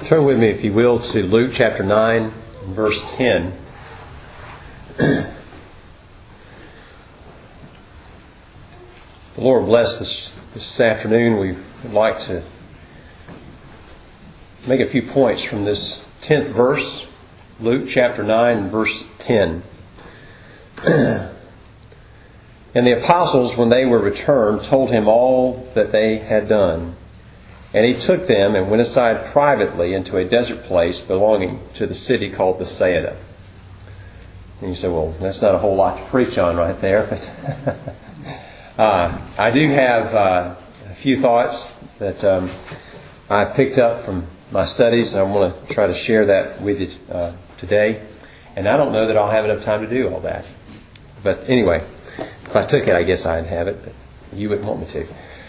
Turn with me, if you will, to Luke chapter 9, verse 10. The Lord bless this afternoon. We would like to make a few points from this 10th verse, Luke chapter 9, verse 10. And the apostles, when they were returned, told him all that they had done. And he took them and went aside privately into a desert place belonging to the city called Bethsaida. And you say, well, that's not a whole lot to preach on right there. But I do have a few thoughts that I picked up from my studies. I want to try to share that with you today. And I don't know that I'll have enough time to do all that. But anyway, if I took it, I guess I'd have it. But you wouldn't want me to.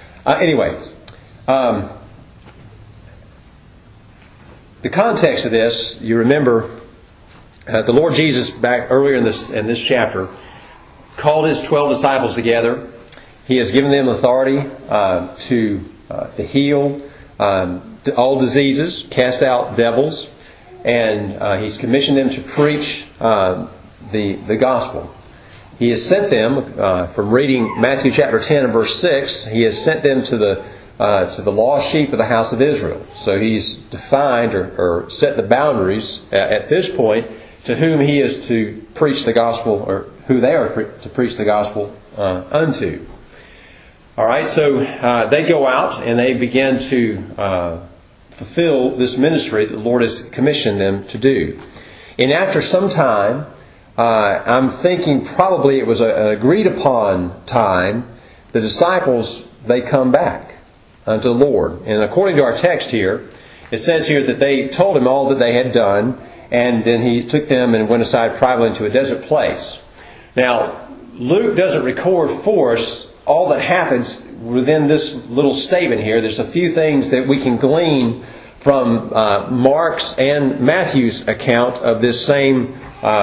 The context of this, you remember, the Lord Jesus, back earlier in this chapter, called His 12 disciples together. He has given them authority to heal all diseases, cast out devils, and He's commissioned them to preach the gospel. He has sent them, from reading Matthew chapter 10 and verse 6, He has sent them to the lost sheep of the house of Israel. So He's defined or set the boundaries at this point to whom He is to preach the gospel, or who they are to preach the gospel unto. All right, so they go out and they begin to fulfill this ministry that the Lord has commissioned them to do. And after some time, I'm thinking probably it was an agreed upon time, the disciples, they come back unto the Lord. And according to our text here, it says here that they told Him all that they had done, and then He took them and went aside privately into a desert place. Now, Luke doesn't record for us all that happens within this little statement here. There's a few things that we can glean from Mark's and Matthew's account of this same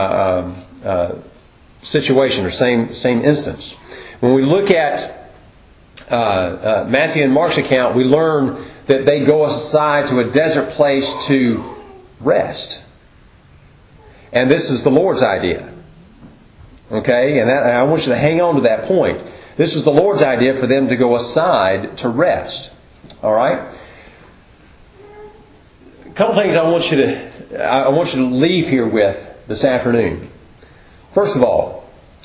situation or same instance. When we look at Matthew and Mark's account, we learn that they go aside to a desert place to rest. And this is the Lord's idea. Okay? And I want you to hang on to that point. This was the Lord's idea for them to go aside to rest. All right? A couple things I want you to leave here with this afternoon. First of all,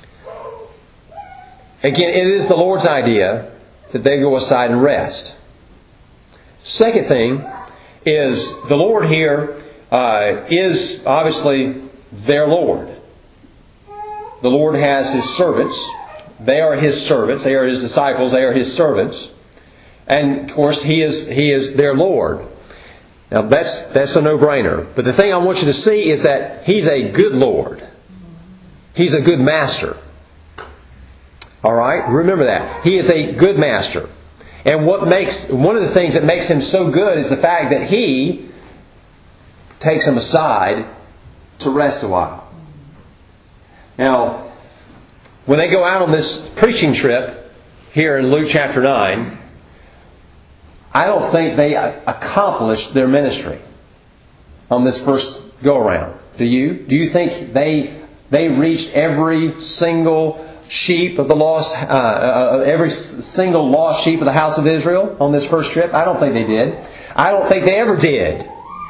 again, it is the Lord's idea that they go aside and rest. Second thing is the Lord here is obviously their Lord. The Lord has His servants. They are His servants. They are His disciples. They are His servants. And of course, He is their Lord. Now that's a no-brainer. But the thing I want you to see is that He's a good Lord. He's a good master. All right? Remember that. He is a good master. And one of the things that makes Him so good is the fact that He takes them aside to rest a while. Now, when they go out on this preaching trip here in Luke chapter 9, I don't think they accomplished their ministry on this first go-around. Do you? Do you think they reached every single sheep of the lost, every single lost sheep of the house of Israel on this first trip? I don't think they did. I don't think they ever did.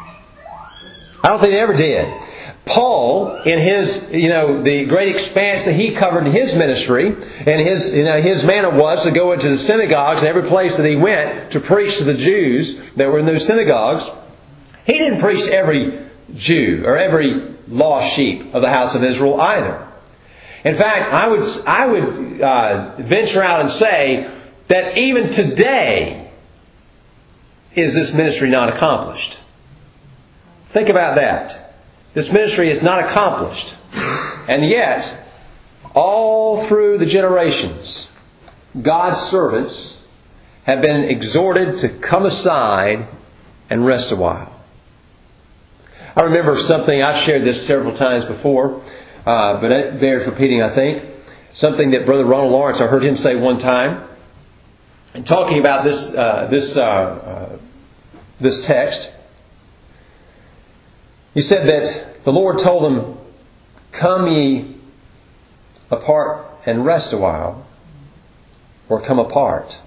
Paul, in his, the great expanse that he covered in his ministry, and his manner was to go into the synagogues and every place that he went to preach to the Jews that were in those synagogues. He didn't preach to every Jew or every lost sheep of the house of Israel either. In fact, I would venture out and say that even today is this ministry not accomplished. Think about that. This ministry is not accomplished. And yet, all through the generations, God's servants have been exhorted to come aside and rest a while. I remember something, I've shared this several times before, but it bears repeating, I think. Something that Brother Ronald Lawrence, I heard him say one time, and talking about this text. He said that the Lord told them, "Come ye apart and rest a while," or "come apart."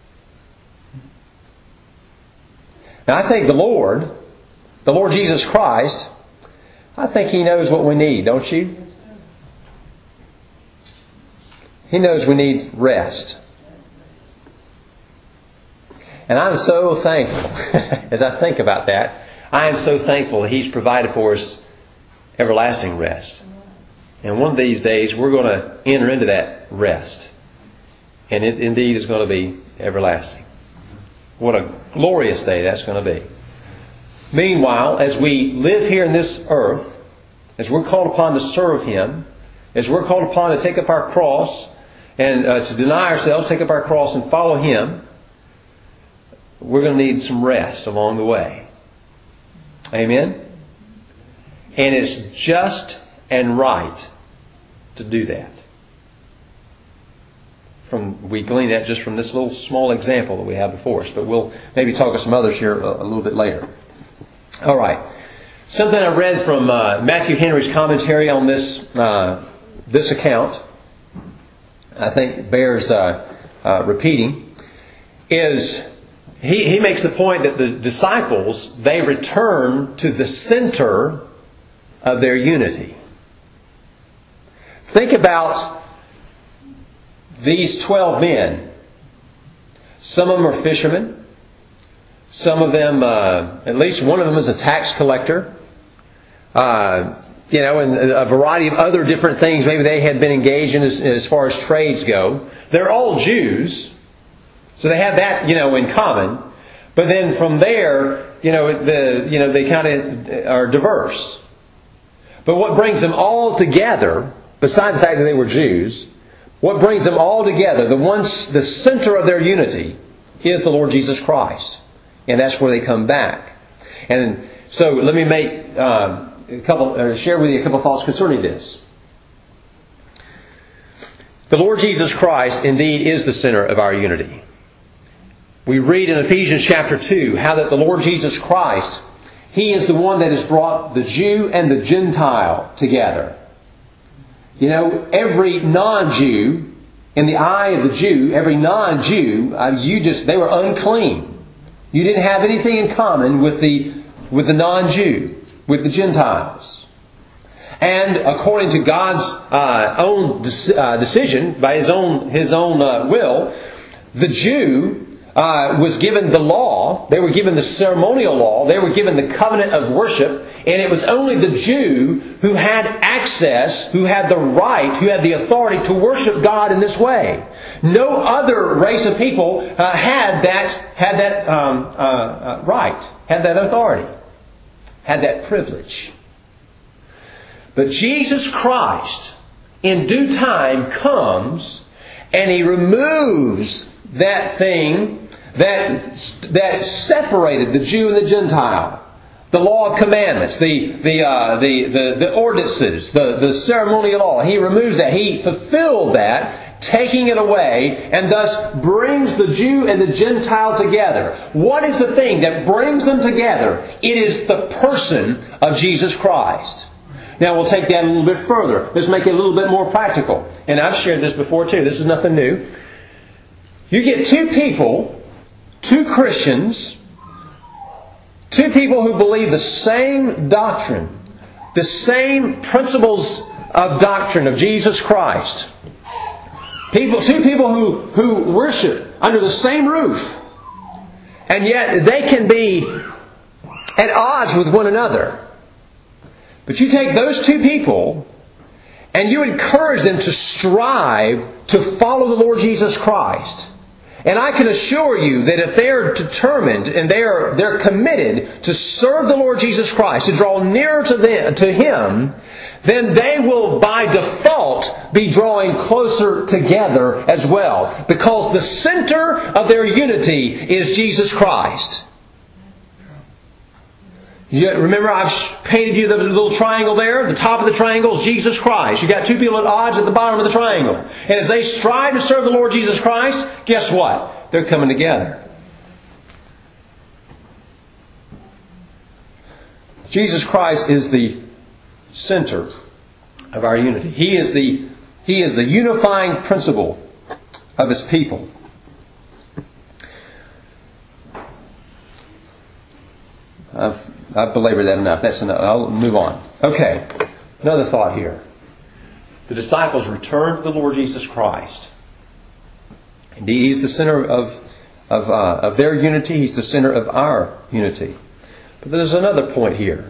Now I think the Lord Jesus Christ, I think He knows what we need, don't you? He knows we need rest. And I'm so thankful, as I think about that, I am so thankful that He's provided for us everlasting rest. And one of these days we're going to enter into that rest. And it indeed is going to be everlasting. What a glorious day that's going to be. Meanwhile, as we live here in this earth, as we're called upon to serve Him, as we're called upon to take up our cross and to deny ourselves, take up our cross and follow Him, we're going to need some rest along the way. Amen? And it's just and right to do that. We glean that just from this little small example that we have before us. But we'll maybe talk of some others here a little bit later. All right. Something I read from Matthew Henry's commentary on this account, I think bears repeating, is he makes the point that the disciples, they return to the center of their unity. Think about these 12 men. Some of them are fishermen. Some of them, at least one of them is a tax collector. And a variety of other different things maybe they had been engaged in as far as trades go. They're all Jews. So they have that, in common. But then from there, they kind of are diverse. But what brings them all together, besides the fact that they were Jews, what brings them all together, the center of their unity, is the Lord Jesus Christ. And that's where they come back. And so let me make share with you a couple of thoughts concerning this. The Lord Jesus Christ indeed is the center of our unity. We read in Ephesians chapter 2 how that the Lord Jesus Christ, He is the one that has brought the Jew and the Gentile together. Every non-Jew, in the eye of the Jew, every non-Jew, they were unclean. You didn't have anything in common with the non-Jew, with the Gentiles. And according to God's own decision, by His own will, the Jew was given the law. They were given the ceremonial law. They were given the covenant of worship. And it was only the Jew who had access, who had the right, who had the authority to worship God in this way. No other race of people had that right, had that authority, had that privilege. But Jesus Christ, in due time, comes and He removes that thing that separated the Jew and the Gentile. The law of commandments, the ordinances, the ceremonial law. He removes that. He fulfilled that, taking it away, and thus brings the Jew and the Gentile together. What is the thing that brings them together? It is the person of Jesus Christ. Now we'll take that a little bit further. Let's make it a little bit more practical. And I've shared this before too. This is nothing new. You get two people, two Christians, two people who believe the same doctrine, the same principles of doctrine of Jesus Christ. Two people who worship under the same roof. And yet they can be at odds with one another. But you take those two people and you encourage them to strive to follow the Lord Jesus Christ. And I can assure you that if they're determined and they're committed to serve the Lord Jesus Christ, to draw nearer to Him, then they will by default be drawing closer together as well. Because the center of their unity is Jesus Christ. Remember I've painted you the little triangle there? The top of the triangle is Jesus Christ. You've got two people at odds at the bottom of the triangle. And as they strive to serve the Lord Jesus Christ, guess what? They're coming together. Jesus Christ is the center of our unity. He is the unifying principle of His people. I've belabored that enough. That's enough. I'll move on. Okay. Another thought here. The disciples returned to the Lord Jesus Christ. Indeed, He's the center of their unity. He's the center of our unity. But there's another point here.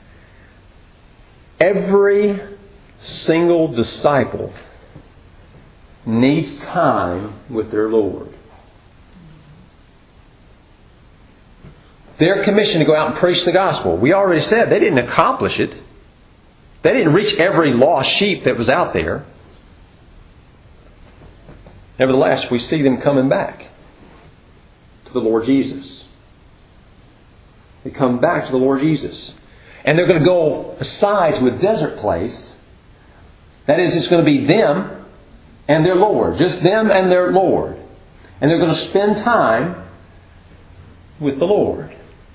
Every single disciple needs time with their Lord. They're commissioned to go out and preach the gospel. We already said they didn't accomplish it. They didn't reach every lost sheep that was out there. Nevertheless, we see them coming back to the Lord Jesus. They come back to the Lord Jesus. And they're going to go aside to a desert place. That is, it's going to be them and their Lord. Just them and their Lord. And they're going to spend time with the Lord.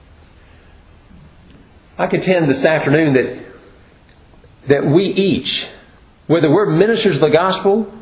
I contend this afternoon that we each, whether we're ministers of the gospel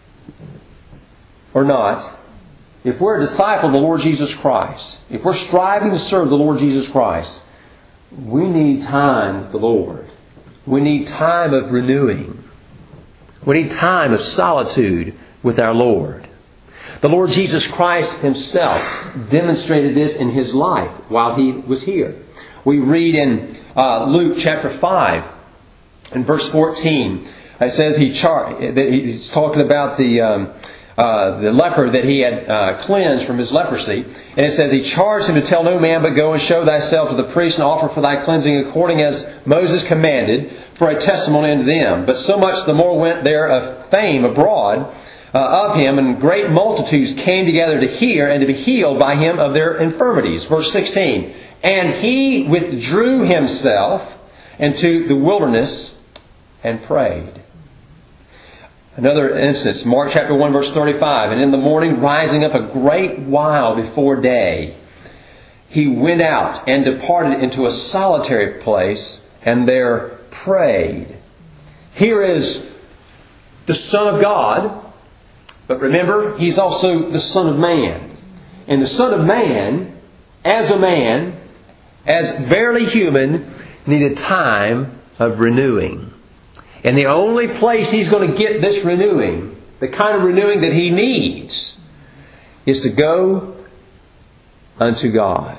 or not, if we're a disciple of the Lord Jesus Christ, if we're striving to serve the Lord Jesus Christ, we need time with the Lord. We need time of renewing. We need time of solitude with our Lord. The Lord Jesus Christ Himself demonstrated this in His life while He was here. We read in Luke chapter 5 and verse 14. It says He's talking about the leper that He had cleansed from his leprosy. And it says, He charged him to tell no man, but go and show thyself to the priest and offer for thy cleansing according as Moses commanded, for a testimony unto them. But so much the more went there of fame abroad of him, and great multitudes came together to hear and to be healed by him of their infirmities. Verse 16. And he withdrew himself into the wilderness and prayed. Another instance, Mark chapter 1 verse 35. And in the morning, rising up a great while before day, He went out and departed into a solitary place and there prayed. Here is the Son of God, but remember, He's also the Son of Man. And the Son of Man, as verily human, needed time of renewing. And the only place He's going to get this renewing, the kind of renewing that He needs, is to go unto God.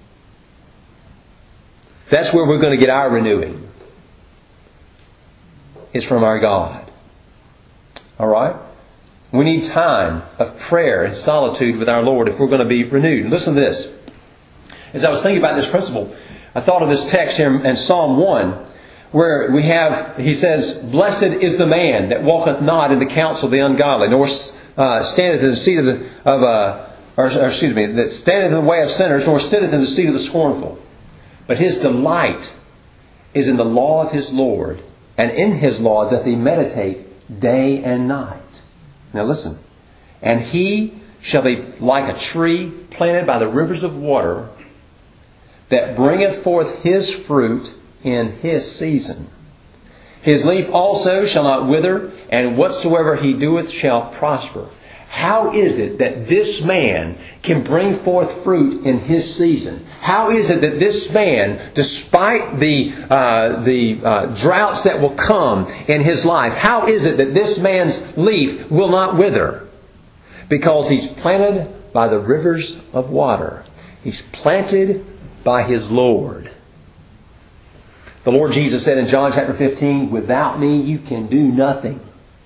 That's where we're going to get our renewing. It's from our God. All right? We need time of prayer and solitude with our Lord if we're going to be renewed. And listen to this. As I was thinking about this principle, I thought of this text here in Psalm 1, where he says, Blessed is the man that walketh not in the counsel of the ungodly, nor standeth in the seat that standeth in the way of sinners, nor sitteth in the seat of the scornful. But his delight is in the law of his Lord, and in his law doth he meditate day and night. Now listen. And he shall be like a tree planted by the rivers of water, that bringeth forth his fruit in his season. His leaf also shall not wither, and whatsoever he doeth shall prosper. How is it that this man can bring forth fruit in his season? How is it that this man, despite the droughts that will come in his life, how is it that this man's leaf will not wither? Because he's planted by the rivers of water. He's planted by his Lord. The Lord Jesus said in John chapter 15, Without me you can do nothing.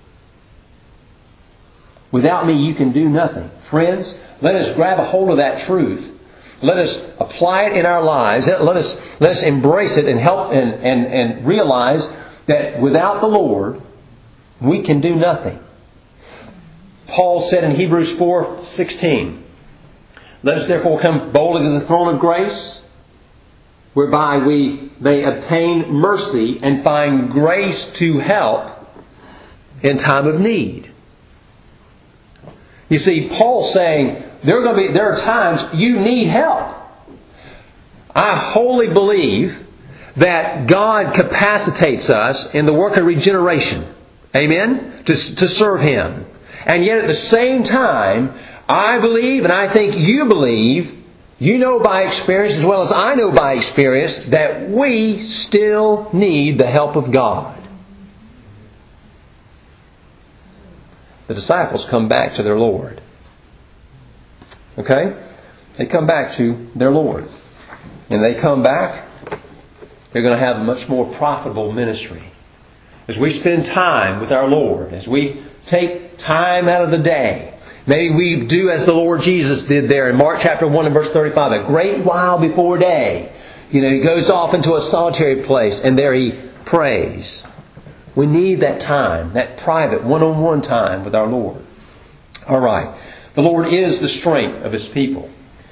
Without me you can do nothing. Friends, let us grab a hold of that truth. Let us apply it in our lives. Let us embrace it and help and realize that without the Lord, we can do nothing. Paul said in Hebrews 4:16, Let us therefore come boldly to the throne of grace, whereby we may obtain mercy and find grace to help in time of need. You see, Paul's saying there are times you need help. I wholly believe that God capacitates us in the work of regeneration. Amen? To serve Him. And yet at the same time, I believe, and I think you believe, you know by experience as well as I know by experience, that we still need the help of God. The disciples come back to their Lord. Okay? They come back to their Lord. And they come back, they're going to have a much more profitable ministry. As we spend time with our Lord, as we take time out of the day, maybe we do as the Lord Jesus did there in Mark chapter 1 and verse 35, a great while before day. He goes off into a solitary place and there He prays. We need that time, that private one-on-one time with our Lord. All right. The Lord is the strength of His people.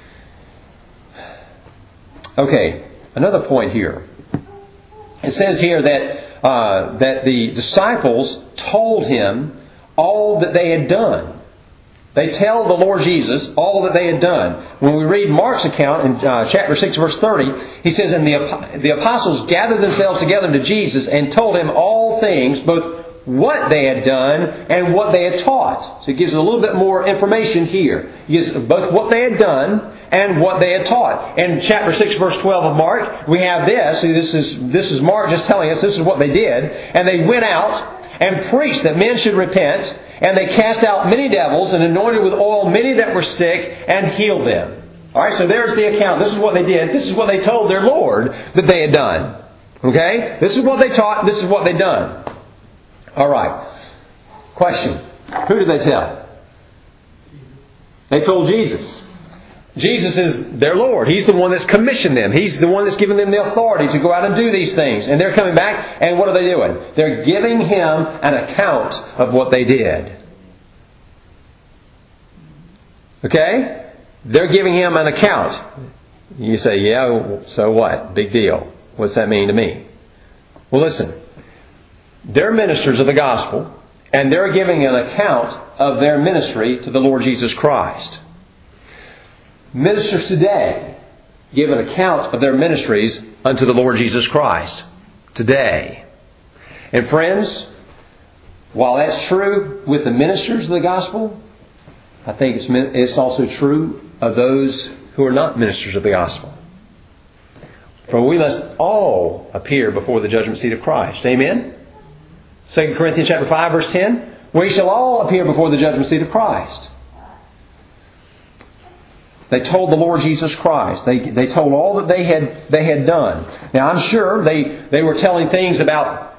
Okay, another point here. It says here that the disciples told Him all that they had done. They tell the Lord Jesus all that they had done. When we read Mark's account in chapter 6, verse 30, he says, "And the apostles gathered themselves together to Jesus and told Him all things, both what they had done and what they had taught." So it gives a little bit more information here. It gives both what they had done and what they had taught. In chapter 6, verse 12 of Mark, we have this. This is Mark just telling us this is what they did. "And they went out and preached that men should repent. And they cast out many devils and anointed with oil many that were sick and healed them." All right, so there's the account. This is what they did. This is what they told their Lord that they had done. Okay? This is what they taught. This is what they'd done. All right. Question. Who did they tell? They told Jesus. Jesus is their Lord. He's the one that's commissioned them. He's the one that's given them the authority to go out and do these things. And they're coming back, and what are they doing? They're giving Him an account of what they did. Okay? They're giving Him an account. You say, yeah, so what? Big deal. What's that mean to me? Well, listen. They're ministers of the gospel, and they're giving an account of their ministry to the Lord Jesus Christ. Ministers today give an account of their ministries unto the Lord Jesus Christ today. And friends, while that's true with the ministers of the gospel, I think it's also true of those who are not ministers of the gospel. For we must all appear before the judgment seat of Christ. Amen? 2 Corinthians chapter 5, verse 10. We shall all appear before the judgment seat of Christ. They told the Lord Jesus Christ. They told all that they had done. Now I'm sure they were telling things about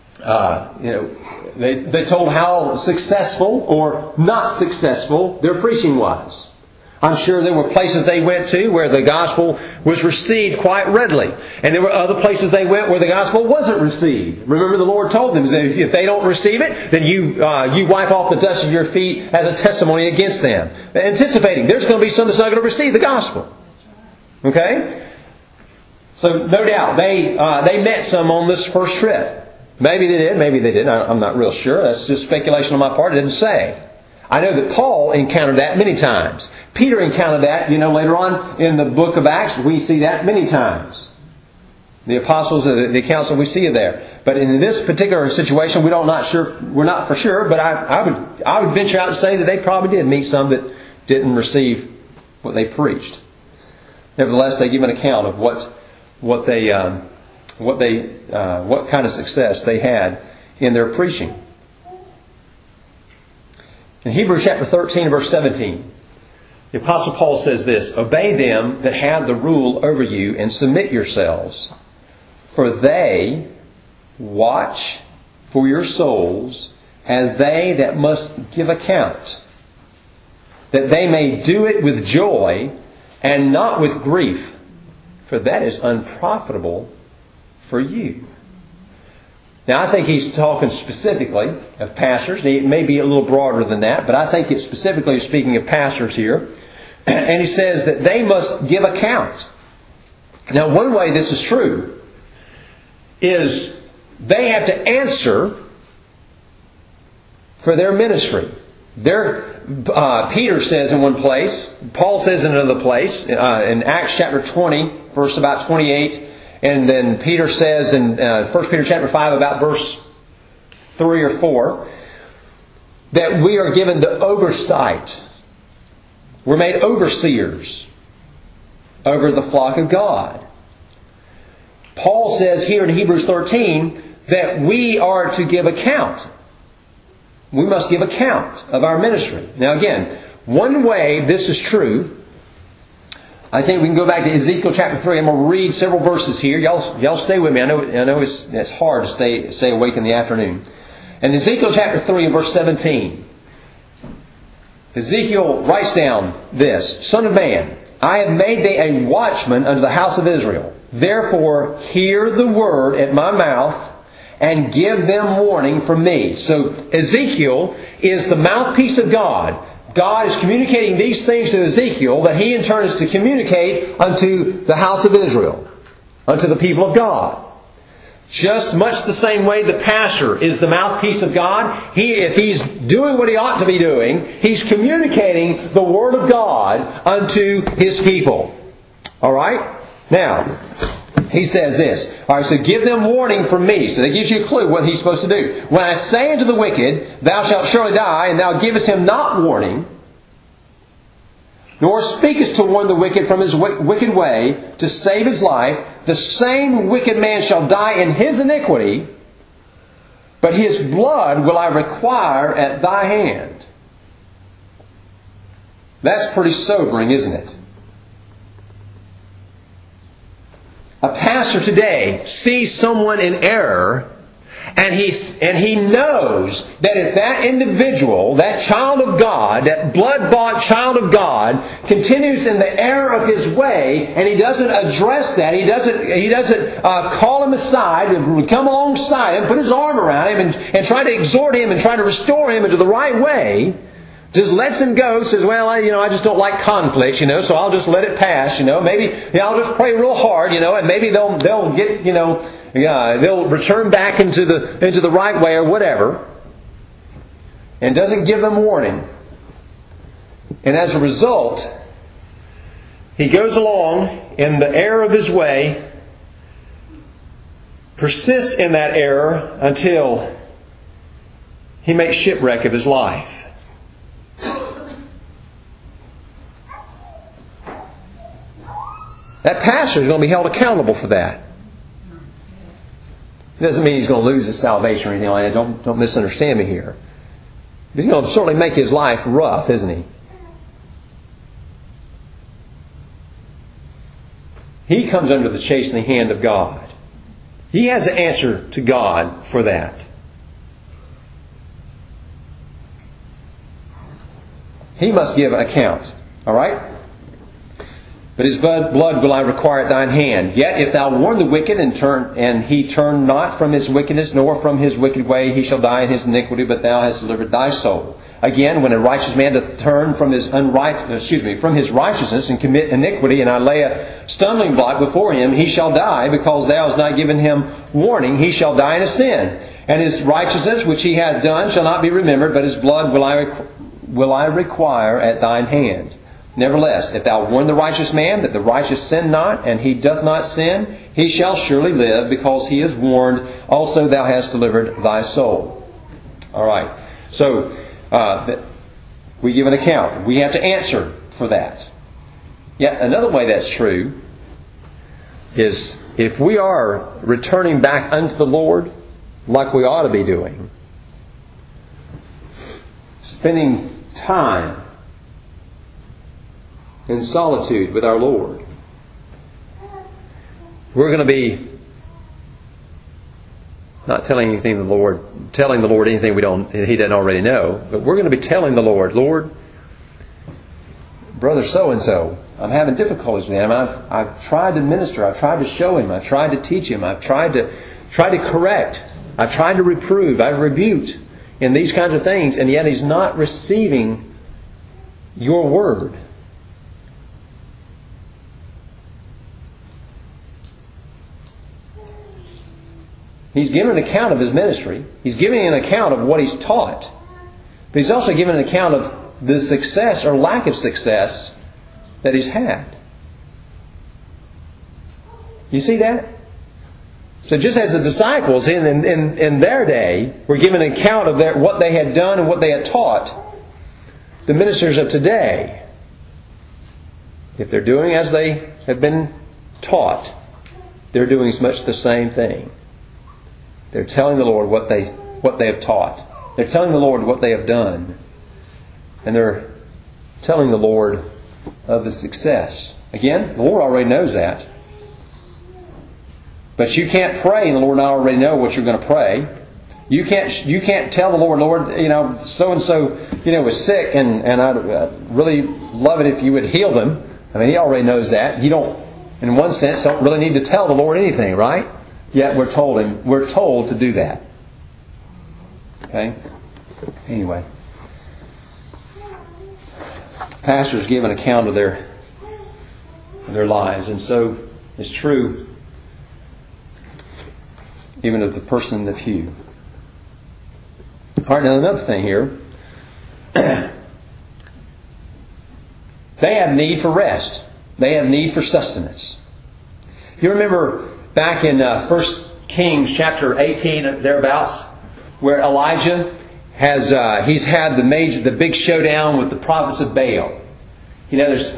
they told how successful or not successful their preaching was. I'm sure there were places they went to where the gospel was received quite readily. And there were other places they went where the gospel wasn't received. Remember the Lord told them, if they don't receive it, then you wipe off the dust of your feet as a testimony against them. Anticipating there's going to be some that's not going to receive the gospel. Okay? So no doubt they met some on this first trip. Maybe they did, maybe they didn't. I'm not real sure. That's just speculation on my part. It didn't say. I know that Paul encountered that many times. Peter encountered that, later on in the book of Acts, we see that many times. The apostles, the accounts that we see there. But in this particular situation, we're not for sure, but I would venture out to say that they probably did meet some that didn't receive what they preached. Nevertheless, they give an account of what kind of success they had in their preaching. In Hebrews chapter 13, verse 17, the Apostle Paul says this, "Obey them that have the rule over you and submit yourselves, for they watch for your souls as they that must give account, that they may do it with joy and not with grief, for that is unprofitable for you." Now, I think he's talking specifically of pastors. It may be a little broader than that, but I think it's specifically speaking of pastors here. And he says that they must give account. Now, one way this is true is they have to answer for their ministry. Peter says in one place, Paul says in another place, in Acts chapter 20, verse about 28, And then Peter says in 1 Peter chapter 5 about verse 3 or 4 that we are given the oversight. We're made overseers over the flock of God. Paul says here in Hebrews 13 that we are to give account. We must give account of our ministry. Now again, one way this is true, I think we can go back to Ezekiel chapter 3. I'm going to read several verses here. Y'all stay with me. I know it's hard to stay awake in the afternoon. In Ezekiel chapter 3 and verse 17, Ezekiel writes down this: Son of man, I have made thee a watchman unto the house of Israel. Therefore hear the word at my mouth, and give them warning from me. So Ezekiel is the mouthpiece of God. God is communicating these things to Ezekiel that he in turn is to communicate unto the house of Israel, unto the people of God. Just much the same way the pastor is the mouthpiece of God. If he's doing what he ought to be doing, he's communicating the Word of God unto his people. All right? Now, he says this. All right, so give them warning from me. So that gives you a clue what he's supposed to do. When I say unto the wicked, thou shalt surely die, and thou givest him not warning, nor speakest to warn the wicked from his wicked way to save his life, the same wicked man shall die in his iniquity, but his blood will I require at thy hand. That's pretty sobering, isn't it? A pastor today sees someone in error, and he knows that if that individual, that child of God, that blood-bought child of God, continues in the error of his way, and he doesn't address that, he doesn't call him aside, and come alongside him, put his arm around him, and try to exhort him and try to restore him into the right way, just lets him go, says, well, I just don't like conflict, so I'll just let it pass, maybe I'll just pray real hard, and maybe they'll get, they'll return back into the right way or whatever, and doesn't give them warning. And as a result, he goes along in the error of his way, persists in that error until he makes shipwreck of his life. That pastor is going to be held accountable for that. It doesn't mean he's going to lose his salvation or anything like that. Don't misunderstand me here. He's going to certainly make his life rough, isn't he? He comes under the chastening hand of God. He has an answer to God for that. He must give an account. All right? But his blood will I require at thine hand. Yet if thou warn the wicked and he turn not from his wickedness, nor from his wicked way, he shall die in his iniquity, but thou hast delivered thy soul. Again, when a righteous man doth turn from his righteousness and commit iniquity, and I lay a stumbling block before him, he shall die, because thou hast not given him warning. He shall die in his sin, and his righteousness which he hath done shall not be remembered, but his blood will I require at thine hand. Nevertheless, if thou warn the righteous man that the righteous sin not, and he doth not sin, he shall surely live, because he is warned. Also thou hast delivered thy soul. All right. So, we give an account. We have to answer for that. Yet another way that's true is if we are returning back unto the Lord like we ought to be doing, spending time in solitude with our Lord, we're going to be not telling the Lord anything He doesn't already know, but we're going to be telling the Lord, Lord, brother so and so, I'm having difficulties with him. I've tried to minister. I've tried to show him. I've tried to teach him. I've tried to correct. I've tried to reprove. I've rebuked in these kinds of things, and yet he's not receiving your word. He's given an account of his ministry. He's giving an account of what he's taught. But he's also given an account of the success or lack of success that he's had. You see that? So just as the disciples in their day were given an account of what they had done and what they had taught, the ministers of today, if they're doing as they have been taught, they're doing much the same thing. They're telling the Lord what they have taught. They're telling the Lord what they have done. And they're telling the Lord of the success. Again, the Lord already knows that. But you can't pray and the Lord not already know what you're going to pray. You can't tell the Lord, so and so, was sick and I'd really love it if you would heal them. I mean, He already knows that. You don't, in one sense, don't really need to tell the Lord anything, right? Yet we're told to do that. Okay? Anyway. Pastors give an account of their lives, and so it's true even of the person in the pew. All right, now another thing here. They have need for rest. They have need for sustenance. You remember back in 1 Kings chapter 18, thereabouts, where Elijah he's had the big showdown with the prophets of Baal. There's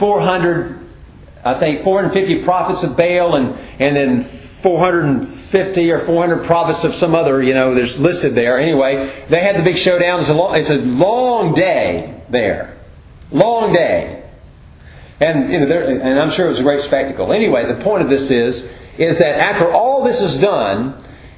450 prophets of Baal and then 450 or 400 prophets of some other, there's listed there. Anyway, they had the big showdown. It's a long day there. Long day. And and I'm sure it was a great spectacle. Anyway, the point of this is that after all this is done,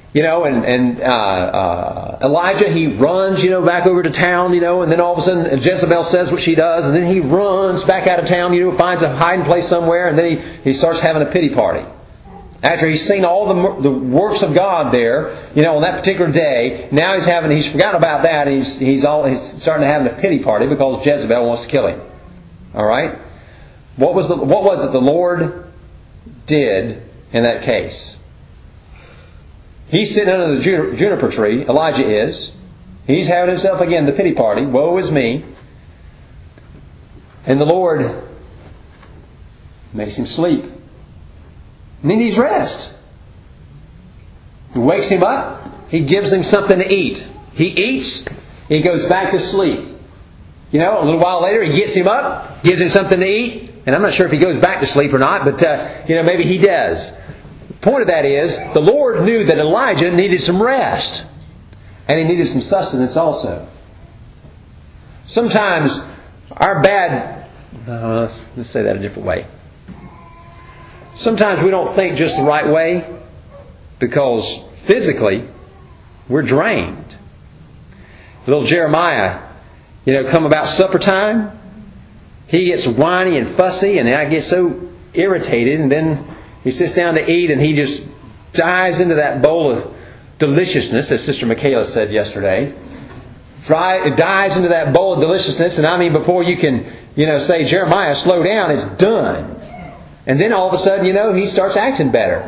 Elijah, he runs, back over to town, and then all of a sudden Jezebel says what she does, and then he runs back out of town, finds a hiding place somewhere, and then he starts having a pity party. After he's seen all the works of God there, on that particular day, now he's forgotten about that, and he's starting to have a pity party because Jezebel wants to kill him. All right? What was it the Lord did in that case? He's sitting under the juniper tree, Elijah is. He's having himself again the pity party. Woe is me. And the Lord makes him sleep. And he needs rest. He wakes him up. He gives him something to eat. He eats. He goes back to sleep. A little while later he gets him up, gives him something to eat. And I'm not sure if he goes back to sleep or not, but maybe he does. The point of that is, the Lord knew that Elijah needed some rest. And he needed some sustenance also. Sometimes our let's say that a different way. Sometimes we don't think just the right way because physically we're drained. Little Jeremiah, come about supper time, he gets whiny and fussy, and I get so irritated, and then he sits down to eat, and he just dives into that bowl of deliciousness, as Sister Michaela said yesterday. Dives into that bowl of deliciousness, and before you can, say, Jeremiah, slow down, it's done. And then all of a sudden, he starts acting better.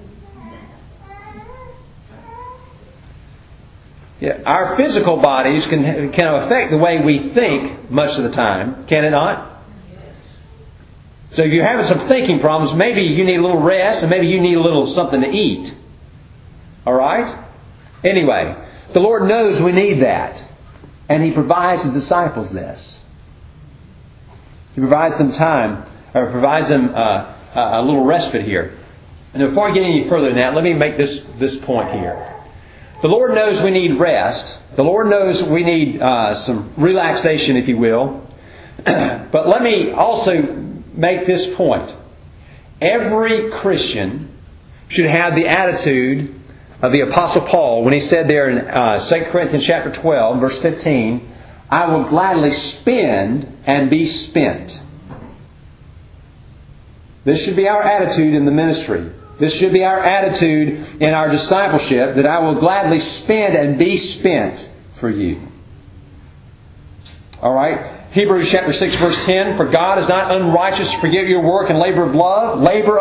Our physical bodies can affect the way we think much of the time, can it not? So if you're having some thinking problems, maybe you need a little rest, and maybe you need a little something to eat. All right? Anyway, the Lord knows we need that. And He provides the disciples this. He provides them time, or provides them a little respite here. And before I get any further than that, let me make this point here. The Lord knows we need rest. The Lord knows we need some relaxation, if you will. But let me also make this point. Every Christian should have the attitude of the Apostle Paul when he said there in 2 Corinthians chapter 12, verse 15, I will gladly spend and be spent. This should be our attitude in the ministry. This should be our attitude in our discipleship, that I will gladly spend and be spent for you. All right? Hebrews chapter 6 verse 10, for God is not unrighteous to forget your work and labor of love,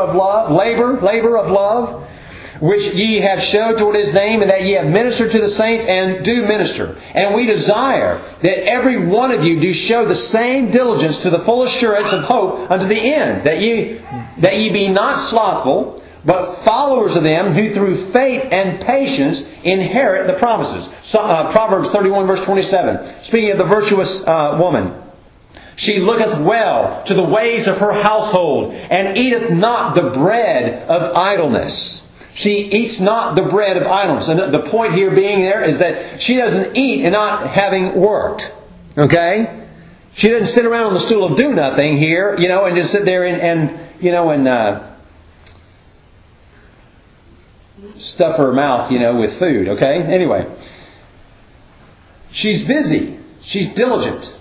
which ye have showed toward His name, and that ye have ministered to the saints and do minister. And we desire that every one of you do show the same diligence to the full assurance of hope unto the end, that ye be not slothful, but followers of them who through faith and patience inherit the promises. So, Proverbs 31 verse 27. Speaking of the virtuous woman. She looketh well to the ways of her household, and eateth not the bread of idleness. She eats not the bread of idleness. And the point here being there is that she doesn't eat and not having worked. Okay? She doesn't sit around on the stool of do nothing here, and just sit there and stuff her mouth, with food. Okay? Anyway. She's busy. She's diligent.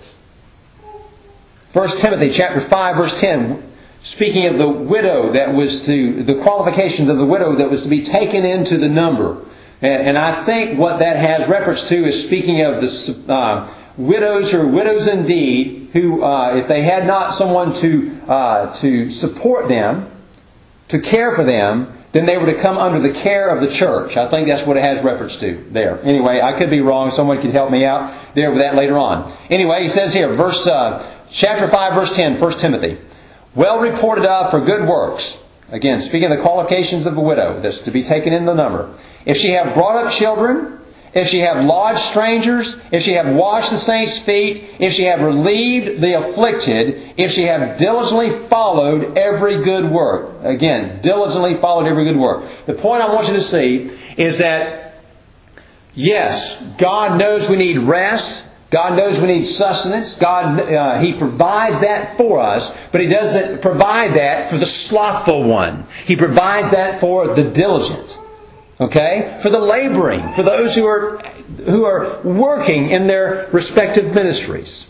1 Timothy chapter 5 verse 10, speaking of the widow the qualifications of the widow that was to be taken into the number. And I think what that has reference to is speaking of the widows or widows indeed, who if they had not someone to support them, to care for them, then they were to come under the care of the church. I think that's what it has reference to there. Anyway, I could be wrong. Someone could help me out there with that later on. Anyway, he says here, chapter 5, verse 10, 1 Timothy. Well reported of for good works. Again, speaking of the qualifications of the widow, that's to be taken in the number. If she have brought up children, if she have lodged strangers, if she have washed the saints' feet, if she have relieved the afflicted, if she have diligently followed every good work. Again, diligently followed every good work. The point I want you to see is that, yes, God knows we need rest. God knows we need sustenance. He provides that for us, but He doesn't provide that for the slothful one. He provides that for the diligent. Okay? For the laboring, for those who are working in their respective ministries.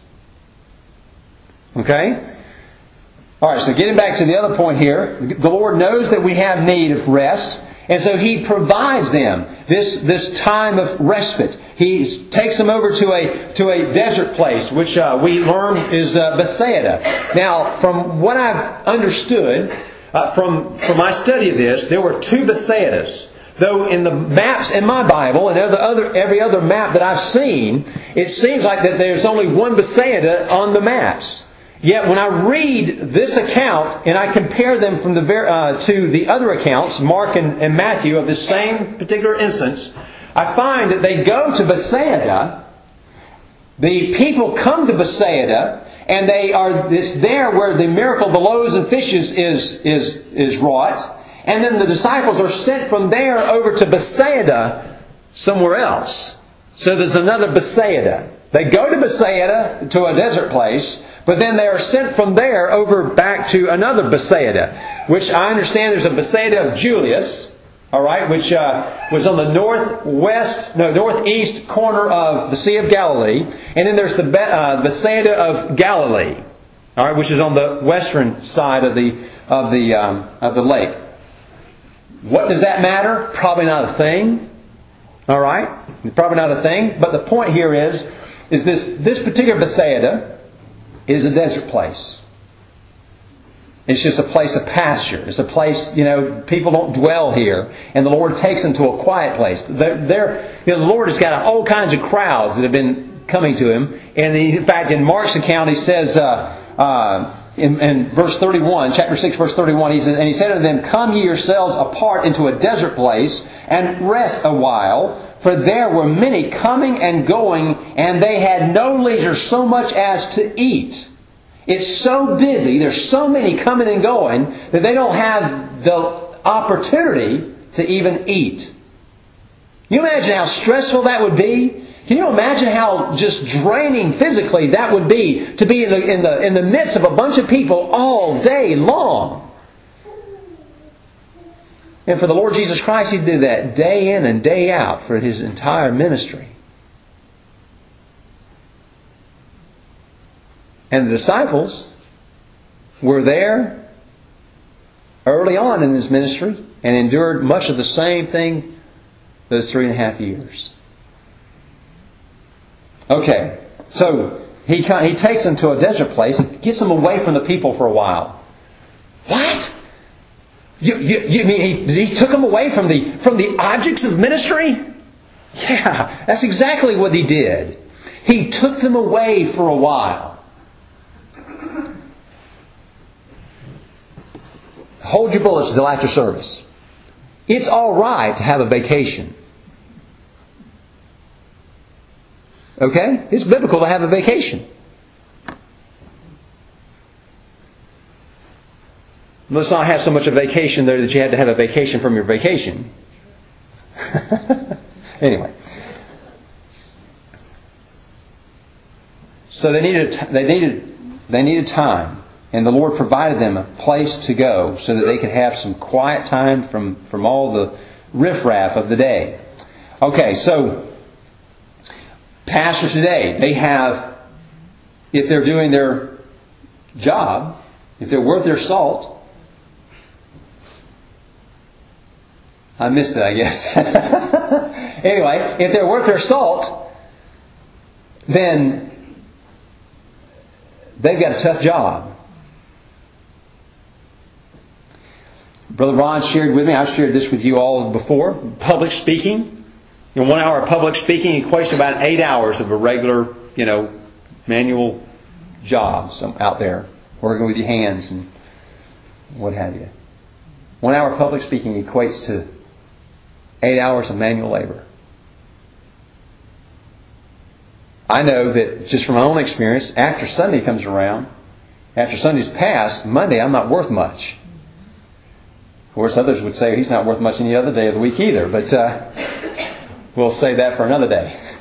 Okay? Alright, so getting back to the other point here, the Lord knows that we have need of rest. And so He provides them this time of respite. He takes them over to a desert place, which we learn is Bethsaida. Now, from what I've understood from my study of this, there were two Bethsaidas. Though in the maps in my Bible and every other map that I've seen, it seems like that there's only one Bethsaida on the maps. Yet when I read this account and I compare them to the other accounts, Mark and Matthew, of the same particular instance, I find that they go to Bethsaida. The people come to Bethsaida, and it's there where the miracle of the loaves and fishes is wrought. And then the disciples are sent from there over to Bethsaida somewhere else. So there's another Bethsaida. They go to Bethsaida, to a desert place, but then they are sent from there over back to another Bethsaida, which I understand there's a Bethsaida of Julius, all right, which was on the northeast corner of the Sea of Galilee, and then there's the Bethsaida of Galilee, all right, which is on the western side of the lake. What does that matter? Probably not a thing. All right? Probably not a thing. But the point here is this particular Bethsaida is a desert place. It's just a place of pasture. It's a place, people don't dwell here. And the Lord takes them to a quiet place. The Lord has got all kinds of crowds that have been coming to Him. And in fact, in Mark's account, He says... in verse 31, chapter 6, verse 31, He says, and He said unto them, come ye yourselves apart into a desert place, and rest a while, for there were many coming and going, and they had no leisure so much as to eat. It's so busy, there's so many coming and going, that they don't have the opportunity to even eat. Can you imagine how stressful that would be? Can you imagine how just draining physically that would be to be in the midst of a bunch of people all day long? And for the Lord Jesus Christ, He did that day in and day out for His entire ministry. And the disciples were there early on in His ministry and endured much of the same thing those 3.5 years. Okay, so he takes them to a desert place and gets them away from the people for a while. What? You mean he took them away from the objects of ministry? Yeah, that's exactly what He did. He took them away for a while. Hold your bullets until after service. It's all right to have a vacation. Okay? It's biblical to have a vacation. Let's not have so much a vacation there that you had to have a vacation from your vacation. Anyway. So they needed time. And the Lord provided them a place to go so that they could have some quiet time from all the riffraff of the day. Okay, so pastors today, they have, if they're doing their job, if they're worth their salt, I missed it, I guess. Anyway, if they're worth their salt, then they've got a tough job. Brother Ron shared with me, I've shared this with you all before, public speaking. 1 hour of public speaking equates to about 8 hours of a regular, manual job out there, working with your hands and what have you. 1 hour of public speaking equates to 8 hours of manual labor. I know that just from my own experience, after Sunday comes around, after Sunday's passed, Monday I'm not worth much. Of course, others would say he's not worth much any other day of the week either, but we'll save that for another day.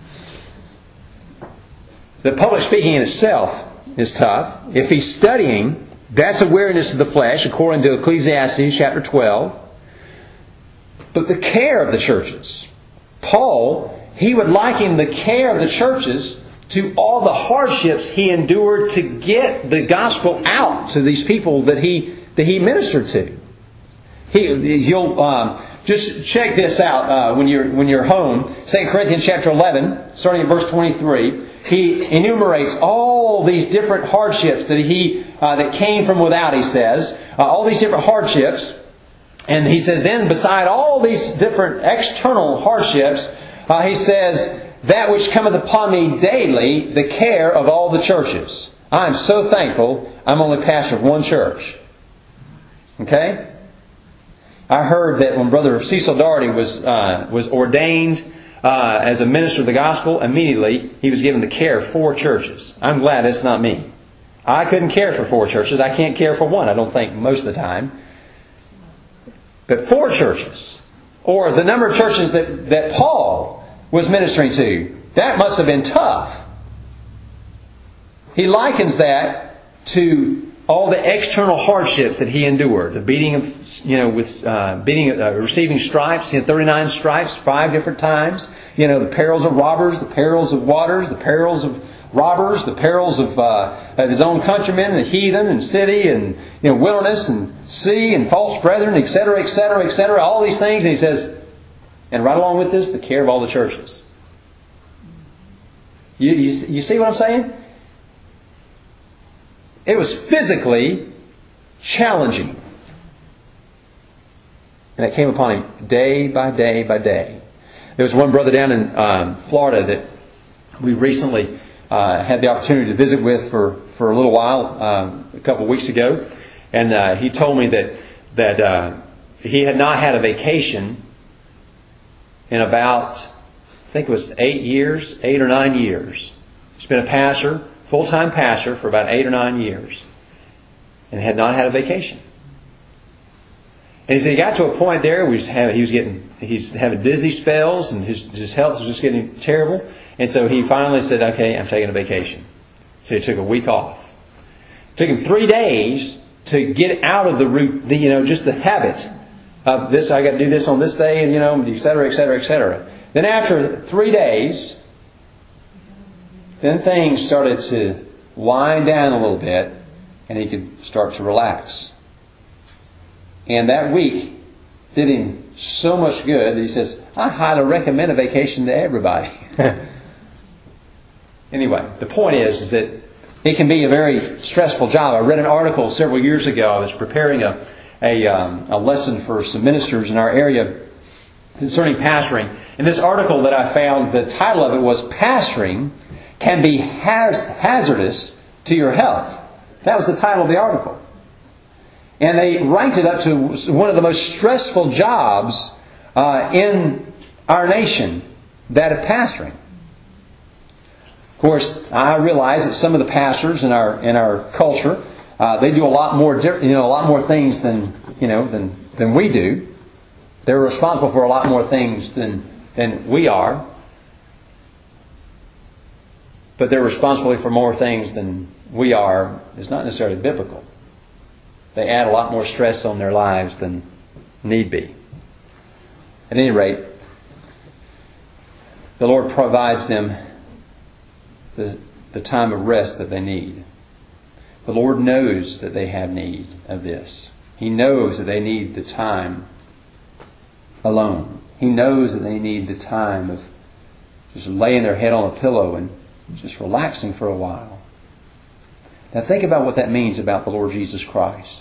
The public speaking in itself is tough. If he's studying, that's awareness of the flesh, according to Ecclesiastes chapter 12. But the care of the churches. Paul, he would liken the care of the churches to all the hardships he endured to get the gospel out to these people that he ministered to. You'll just check this out when you're home. 2 Corinthians chapter 11, starting at verse 23. He enumerates all these different hardships that came from without. He says all these different hardships. And he says, then beside all these different external hardships, he says, that which cometh upon me daily, the care of all the churches. I am so thankful I'm only pastor of one church. Okay? I heard that when Brother Cecil Daugherty was ordained as a minister of the gospel, immediately he was given the care of 4 churches. I'm glad it's not me. I couldn't care for 4 churches. I can't care for one, I don't think, most of the time. But 4 churches, or the number of churches that Paul was ministering to, that must have been tough. He likens that to all the external hardships that he endured. The beating of, receiving stripes, 39 stripes, 5 different times. The perils of robbers, the perils of waters, the perils of robbers, the perils of his own countrymen, the heathen and city and wilderness and sea and false brethren, etc., etc., etc. All these things, and he says, and right along with this, the care of all the churches. You see what I'm saying? It was physically challenging, and it came upon him day by day by day. There was one brother down in Florida that we recently had the opportunity to visit with for a little while a couple of weeks ago, and he told me that he had not had a vacation in about, I think it was 8 or 9 years. He's been a pastor, full-time pastor, for about 8 or 9 years, and had not had a vacation. And he said he got to a point there where he's having dizzy spells, and his health was just getting terrible. And so he finally said, okay, I'm taking a vacation. So he took a week off. It took him 3 days to get out of just the habit of this. I got to do this on this day, and et cetera, et cetera, et cetera. Then after 3 days, then things started to wind down a little bit, and he could start to relax. And that week did him so much good that he says, I highly recommend a vacation to everybody. Anyway, the point is that it can be a very stressful job. I read an article several years ago. I was preparing a lesson for some ministers in our area concerning pastoring. And this article that I found, the title of it was, Pastoring Can Be Hazardous to Your Health. That was the title of the article. And they ranked it up to one of the most stressful jobs in our nation, that of pastoring. Of course, I realize that some of the pastors in our culture, they do a lot more things than we do. They're responsible for a lot more things than we are. But they're responsible for more things than we are is not necessarily biblical. They add a lot more stress on their lives than need be. At any rate, the Lord provides them the time of rest that they need. The Lord knows that they have need of this. He knows that they need the time alone. He knows that they need the time of just laying their head on a pillow and just relaxing for a while. Now think about what that means about the Lord Jesus Christ.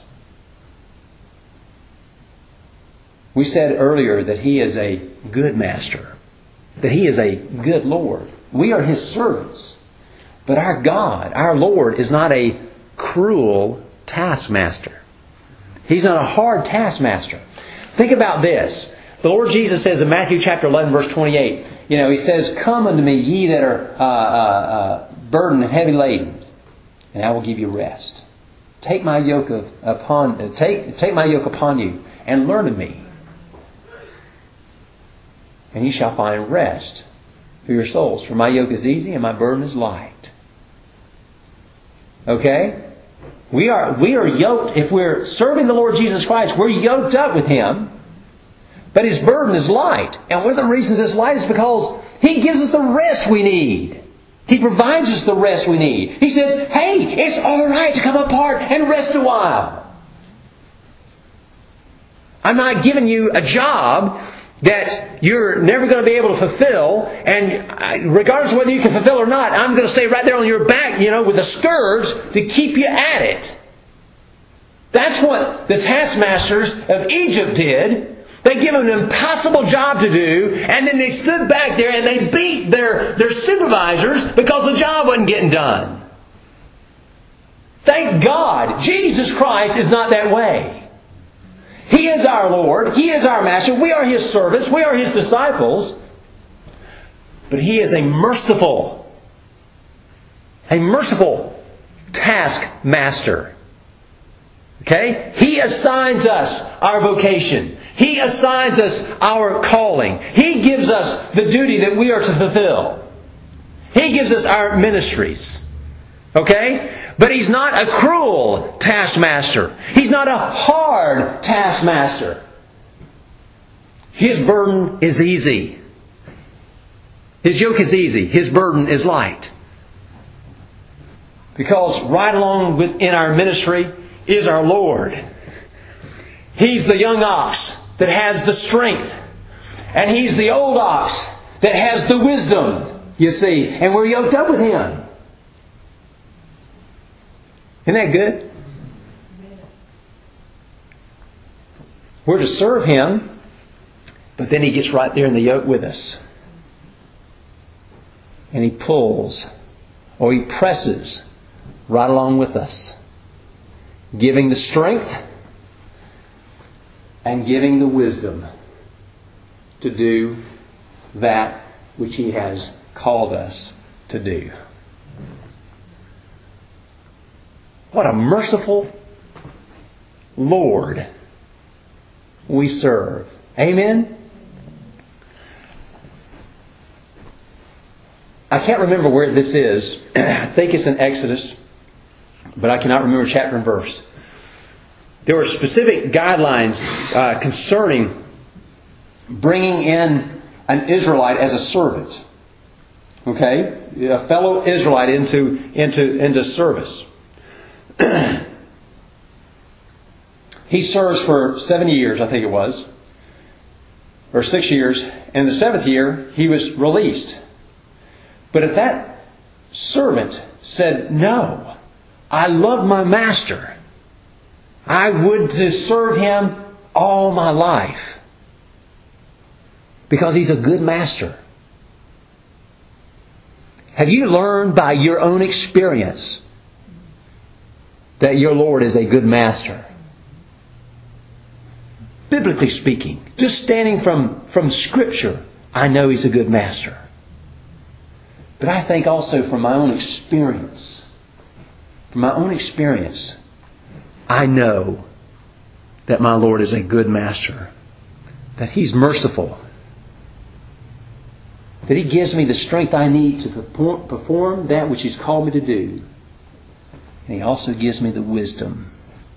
We said earlier that He is a good master, that He is a good Lord. We are His servants. But our God, our Lord, is not a cruel taskmaster. He's not a hard taskmaster. Think about this. The Lord Jesus says in Matthew chapter 11, verse 28, He says, "Come unto me, ye that are burdened and heavy laden, and I will give you rest. Take my yoke upon you, and learn of me, and ye shall find rest for your souls. For my yoke is easy and my burden is light." Okay? We are yoked. If we're serving the Lord Jesus Christ, we're yoked up with Him. But His burden is light. And one of the reasons it's light is because He gives us the rest we need. He provides us the rest we need. He says, hey, it's all right to come apart and rest a while. I'm not giving you a job that you're never going to be able to fulfill, and regardless of whether you can fulfill or not, I'm going to stay right there on your back, with a scourge to keep you at it. That's what the taskmasters of Egypt did. They give them an impossible job to do, and then they stood back there and they beat their supervisors because the job wasn't getting done. Thank God, Jesus Christ is not that way. He is our Lord. He is our Master. We are His servants. We are His disciples. But He is a merciful taskmaster. Okay? He assigns us our vocation. He assigns us our calling. He gives us the duty that we are to fulfill. He gives us our ministries. Okay? But He's not a cruel taskmaster. He's not a hard taskmaster. His burden is easy. His yoke is easy. His burden is light. Because right along in our ministry is our Lord. He's the young ox that has the strength. And He's the old ox that has the wisdom, you see. And we're yoked up with Him. Isn't that good? We're to serve Him, but then He gets right there in the yoke with us. And He pulls, or He presses right along with us, giving the strength and giving the wisdom to do that which He has called us to do. What a merciful Lord we serve. Amen? I can't remember where this is. I think it's in Exodus, but I cannot remember chapter and verse. There were specific guidelines concerning bringing in an Israelite as a servant. Okay? A fellow Israelite into service. He serves for 7 years, I think it was, or 6 years, and the 7th year he was released. But if that servant said, "No, I love my master. I would to serve him all my life," because he's a good master. Have you learned by your own experience that your Lord is a good master? biblically speaking, just standing from Scripture, I know He's a good master. But I think also from my own experience, I know that my Lord is a good master, that He's merciful, that He gives me the strength I need to perform that which He's called me to do. And He also gives me the wisdom.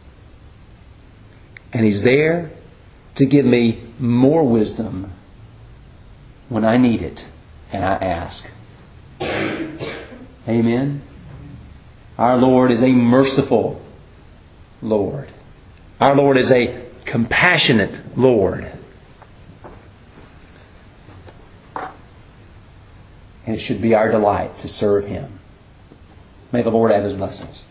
And He's there to give me more wisdom when I need it and I ask. Amen. Our Lord is a merciful Lord. Our Lord is a compassionate Lord. And it should be our delight to serve Him. May the Lord add His blessings.